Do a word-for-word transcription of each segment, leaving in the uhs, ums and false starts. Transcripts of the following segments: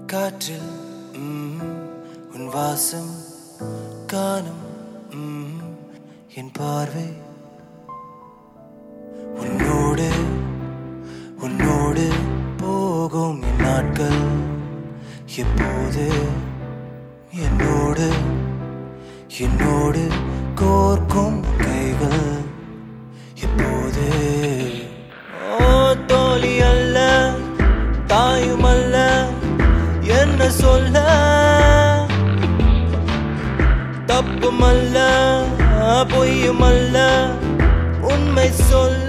காற்றில் உன் வாசம் காணும் என் பார்வை உன்னோடு உன்னோடு போகும் என் நாட்கள் எப்போது என்னோடு என்னோடு கோர்க்கும் கைகள் எப்போது ஓ தோழி அல்ல தாயும் அல்ல என்ன சொல்ல தப்புமல்ல பொய்யுமல்ல உண்மை சொல்ல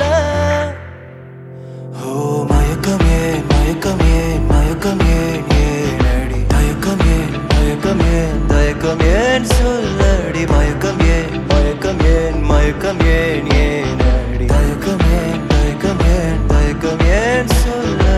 ஓ மயக்கம் ஏன் மயக்கம் ஏன் மயக்கம் ஏன் ஏனடி தயக்கம் ஏன் மயக்கம் ஏன் தயக்கம் ஏன் சொல்லடி மயக்கம் ஏன் மயக்கம் ஏன் மயக்கம் ஏன் ஏனடி தயக்கம் ஏன் தயக்கம் ஏன் தயக்கம் ஏன் சொல்லடி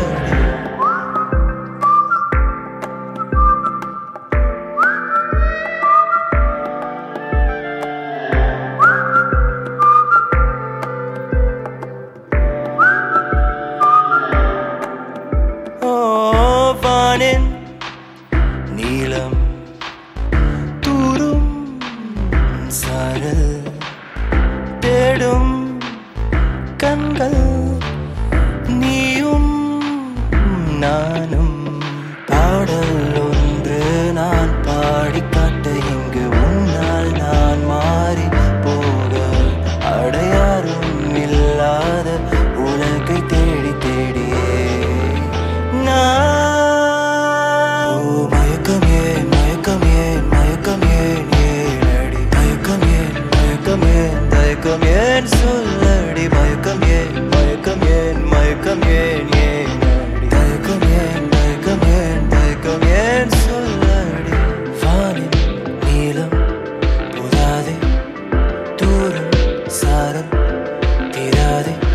நீலம் தூரும் சாரல் தேடும் கண்கள் நீயும் நானும் பாடல் ஒன்று நான் பாடி காட்ட இங்கு உன்னால் நான் மாறி போக அடையாறும் இல்லாத உலகை தேடி தேடியே நான் மயக்கம் ஏன் சொல்லடி மயக்கம் ஏன் மயக்கம் ஏன் மயக்கம் ஏன் ஏனடி தயக்கம் ஏன் தயக்கம் ஏன் தயக்கம் ஏன் சொல்லடி வானின் நீலம் புதாதே தூரம் சாரம் தீராதே